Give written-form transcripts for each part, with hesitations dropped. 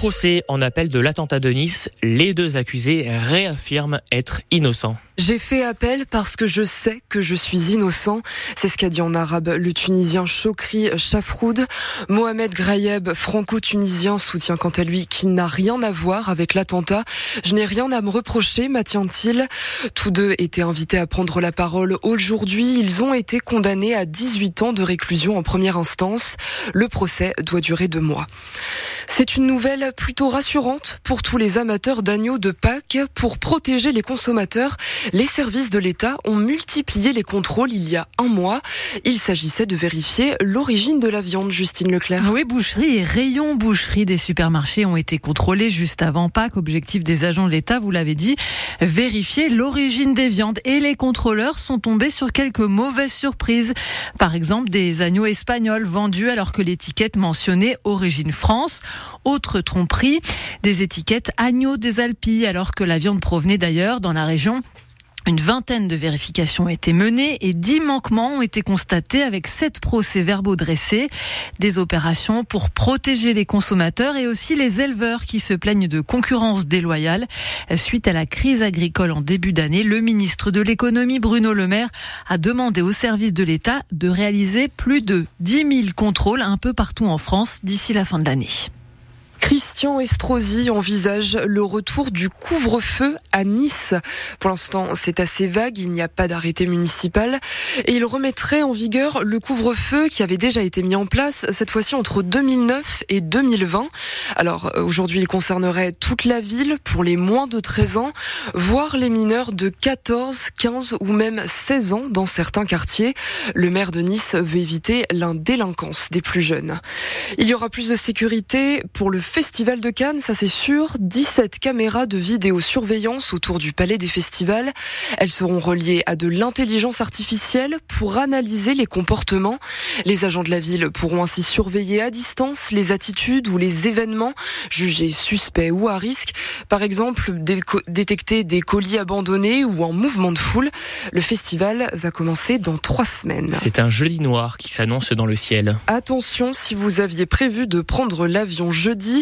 procès en appel de l'attentat de Nice, les deux accusés réaffirment être innocents. J'ai fait appel parce que je sais que je suis innocent. C'est ce qu'a dit en arabe le Tunisien Chokri Chafroud. Mohamed Grayeb, franco-tunisien, soutient quant à lui qu'il n'a rien à voir avec l'attentat. Je n'ai rien à me reprocher, maintient-il. Tous deux étaient invités à prendre la parole aujourd'hui. Ils ont été condamnés à 18 ans de réclusion en première instance. Le procès doit durer 2 mois. C'est une nouvelle plutôt rassurante pour tous les amateurs d'agneaux de Pâques. Pour protéger les consommateurs, les services de l'État ont multiplié les contrôles il y a 1 mois. Il s'agissait de vérifier l'origine de la viande, Justine Leclerc. Oui, boucherie et rayons boucherie des supermarchés ont été contrôlés juste avant Pâques. Objectif des agents de l'État, vous l'avez dit, vérifier l'origine des viandes. Et les contrôleurs sont tombés sur quelques mauvaises surprises. Par exemple, des agneaux espagnols vendus alors que l'étiquette mentionnait origine France. Autre tromperie, des étiquettes agneaux des Alpilles alors que la viande provenait d'ailleurs dans la région. Une vingtaine de vérifications ont été menées et 10 manquements ont été constatés avec 7 procès-verbaux dressés. Des opérations pour protéger les consommateurs et aussi les éleveurs qui se plaignent de concurrence déloyale. Suite à la crise agricole en début d'année, le ministre de l'économie Bruno Le Maire a demandé aux services de l'État de réaliser plus de 10 000 contrôles un peu partout en France d'ici la fin de l'année. Christian Estrosi envisage le retour du couvre-feu à Nice. Pour l'instant, c'est assez vague, il n'y a pas d'arrêté municipal. Et il remettrait en vigueur le couvre-feu qui avait déjà été mis en place, cette fois-ci entre 2009 et 2020. Alors, aujourd'hui, il concernerait toute la ville pour les moins de 13 ans, voire les mineurs de 14, 15 ou même 16 ans dans certains quartiers. Le maire de Nice veut éviter l'indélinquance des plus jeunes. Il y aura plus de sécurité pour le Festival de Cannes, ça c'est sûr. 17 caméras de vidéosurveillance autour du palais des festivals. Elles seront reliées à de l'intelligence artificielle pour analyser les comportements. Les agents de la ville pourront ainsi surveiller à distance les attitudes ou les événements jugés suspects ou à risque. Par exemple, détecter des colis abandonnés ou en mouvement de foule. Le festival va commencer dans 3 semaines. C'est un jeudi noir qui s'annonce dans le ciel. Attention, si vous aviez prévu de prendre l'avion jeudi,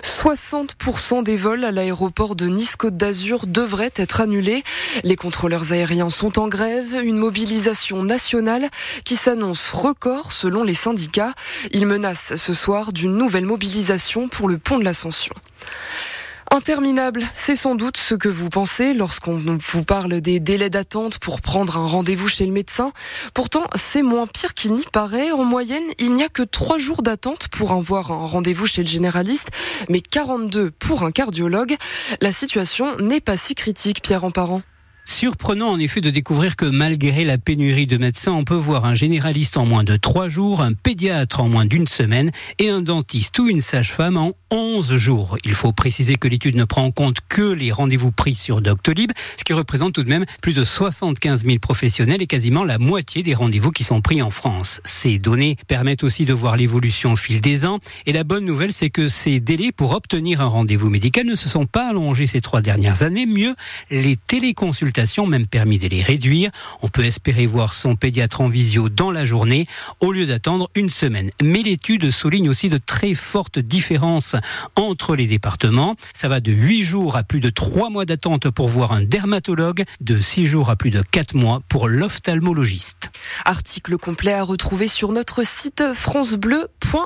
60% des vols à l'aéroport de Nice-Côte d'Azur devraient être annulés. Les contrôleurs aériens sont en grève, une mobilisation nationale qui s'annonce record selon les syndicats. Ils menacent ce soir d'une nouvelle mobilisation pour le pont de l'Ascension. Interminable, c'est sans doute ce que vous pensez lorsqu'on vous parle des délais d'attente pour prendre un rendez-vous chez le médecin. Pourtant, c'est moins pire qu'il n'y paraît. En moyenne, il n'y a que 3 jours d'attente pour avoir un rendez-vous chez le généraliste, mais 42 pour un cardiologue. La situation n'est pas si critique, Pierre Emparent. Surprenant en effet de découvrir que malgré la pénurie de médecins, on peut voir un généraliste en moins de 3 jours, un pédiatre en moins d'1 semaine et un dentiste ou une sage-femme en 11 jours. Il faut préciser que l'étude ne prend en compte que les rendez-vous pris sur Doctolib, ce qui représente tout de même plus de 75 000 professionnels et quasiment la moitié des rendez-vous qui sont pris en France. Ces données permettent aussi de voir l'évolution au fil des ans et la bonne nouvelle, c'est que ces délais pour obtenir un rendez-vous médical ne se sont pas allongés ces 3 dernières années. Mieux, les téléconsultations ont même permis de les réduire. On peut espérer voir son pédiatre en visio dans la journée au lieu d'attendre 1 semaine. Mais l'étude souligne aussi de très fortes différences entre les départements. Ça va de 8 jours à plus de 3 mois d'attente pour voir un dermatologue, de 6 jours à plus de 4 mois pour l'ophtalmologiste. Article complet à retrouver sur notre site francebleu.fr.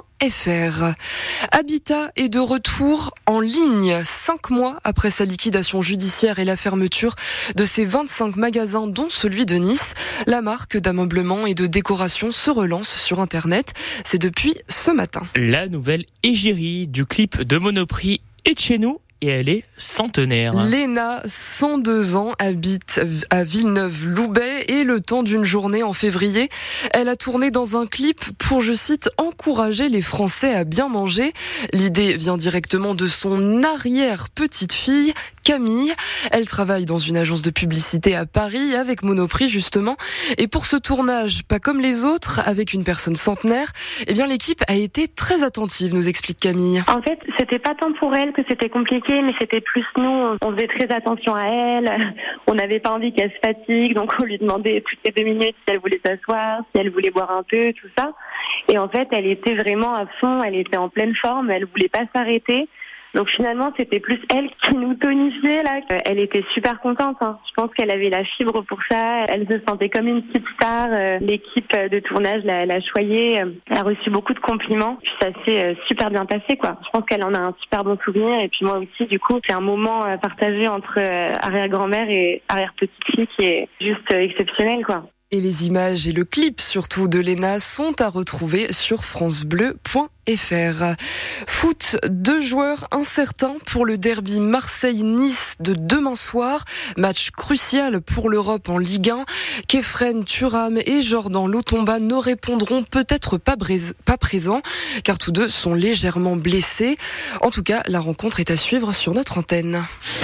Habitat est de retour en ligne 5 mois après sa liquidation judiciaire et la fermeture de ses 25 magasins dont celui de Nice. La marque d'ameublement et de décoration se relance sur Internet. C'est depuis ce matin. La nouvelle égérie du clip de Monoprix est chez nous. Et elle est centenaire. Léna, 102 ans, habite à Villeneuve-Loubet et le temps d'une journée en février, elle a tourné dans un clip pour, je cite, encourager les Français à bien manger. L'idée vient directement de son arrière-petite-fille, Camille. Elle travaille dans une agence de publicité à Paris avec Monoprix justement. Et pour ce tournage, pas comme les autres, avec une personne centenaire, eh bien l'équipe a été très attentive, nous explique Camille. En fait, c'était pas tant pour elle que c'était compliqué, mais c'était plus nous. On faisait très attention à elle. On n'avait pas envie qu'elle se fatigue, donc on lui demandait toutes les 2 minutes si elle voulait s'asseoir, si elle voulait boire un peu, tout ça. Et en fait, elle était vraiment à fond, elle était en pleine forme, elle voulait pas s'arrêter. Donc finalement, c'était plus elle qui nous tonifiait là. Elle était super contente. Je pense qu'elle avait la fibre pour ça. Elle se sentait comme une petite star. L'équipe de tournage l'a choyée. Elle a reçu beaucoup de compliments. Puis ça s'est super bien passé, quoi. Je pense qu'elle en a un super bon souvenir. Et puis moi aussi, du coup, c'est un moment partagé entre arrière-grand-mère et arrière-petite-fille qui est juste exceptionnel, quoi. Et les images et le clip surtout de Léna sont à retrouver sur francebleu.fr. Foot, 2 joueurs incertains pour le derby Marseille-Nice de demain soir. Match crucial pour l'Europe en Ligue 1. Kefren Thuram et Jordan Lotomba ne répondront peut-être pas présents car tous deux sont légèrement blessés. En tout cas, la rencontre est à suivre sur notre antenne.